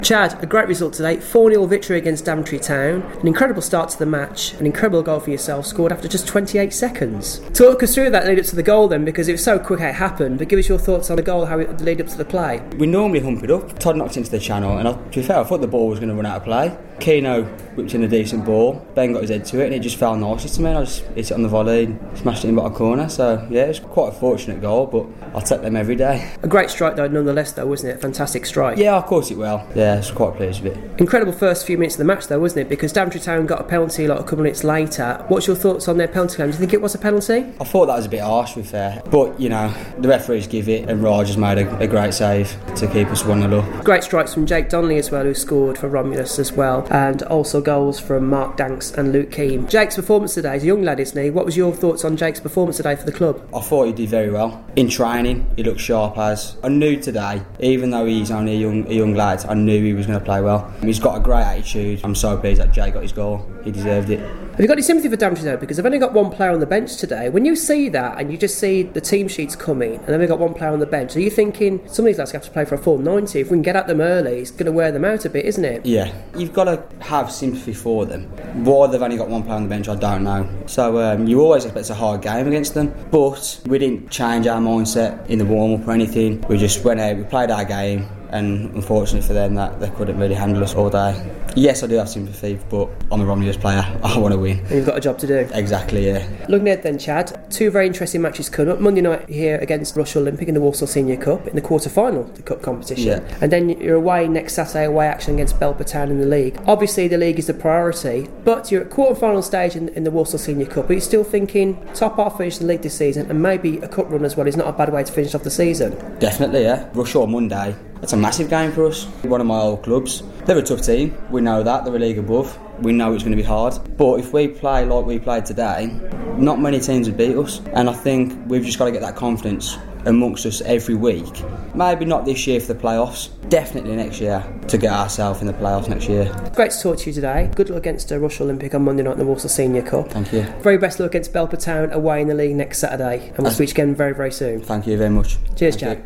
Chad, a great result today, 4-0 victory against Daventry Town, an incredible start to the match, an incredible goal for yourself, scored after just 28 seconds. Talk us through that lead up to the goal then, because it was so quick how it happened, but give us your thoughts on the goal, how it led up to the play. We normally hump it up. Todd knocked into the channel, and to be fair, I thought the ball was going to run out of play. Keno whipped in a decent ball, Ben got his head to it, and it just fell nicely to me, and I just hit it on the volley and smashed it in the bottom corner. So yeah, it was quite a fortunate goal, but I'll take them every day. A great strike though, nonetheless though, wasn't it? Fantastic strike. Yeah, of course it will. Yeah, I was quite pleased with it. Incredible first few minutes of the match though, wasn't it? Because Daventry Town got a penalty like a couple of minutes later. What's your thoughts on their penalty claim? Do you think it was a penalty? I thought that was a bit harsh, to be fair, but you know, the referees give it, and Raj made a great save to keep us 1-0 up. Great strikes from Jake Donnelly as well, who scored for Romulus as well, and also goals from Mark Danks and Luke Keane. Jake's performance today, he's a young lad, isn't he? What was your thoughts on Jake's performance today for the club? I thought he did very well. In training, he looked sharp as. I knew today, even though he's only a young lad, I knew he was going to play well. He's got a great attitude. I'm so pleased that Jake got his goal. He deserved it. Have you got any sympathy for Daventry though? Because they've only got one player on the bench today. When you see that and you just see the team sheets coming and then they've got one player on the bench, are you thinking some of these lads have to play for a full 90? If we can get at them early, it's going to wear them out a bit, isn't it? Yeah, you've got to have sympathy for them. Why they've only got one player on the bench, I don't know. So you always expect a hard game against them, but we didn't change our mindset in the warm-up or anything. We just went out, we played our game, and unfortunately for them that they couldn't really handle us all day. Yes, I do have sympathy, but I'm a Romulus player. I want to win. And you've got a job to do. Exactly, yeah. Looking ahead then, Chad, two very interesting matches coming up. Monday night here against Rush Olympic in the Walsall Senior Cup, in the quarter-final of the Cup competition. Yeah. And then you're away next Saturday, away action against Belper Town in the league. Obviously the league is the priority, but you're at quarter-final stage in the Walsall Senior Cup. Are you still thinking top half finish the league this season, and maybe a cup run as well is not a bad way to finish off the season? Definitely, yeah. Rush on Monday. That's a massive game for us. One of my old clubs. They're a tough team. We know that. They're a league above. We know it's going to be hard. But if we play like we played today, not many teams would beat us. And I think we've just got to get that confidence amongst us every week. Maybe not this year for the playoffs. Definitely next year to get ourselves in the playoffs next year. Great to talk to you today. Good luck against Rush Olympic on Monday night in the Walsall Senior Cup. Thank you. Very best luck against Belper Town away in the league next Saturday. And we'll speak again very, very soon. Thank you very much. Cheers, Jack.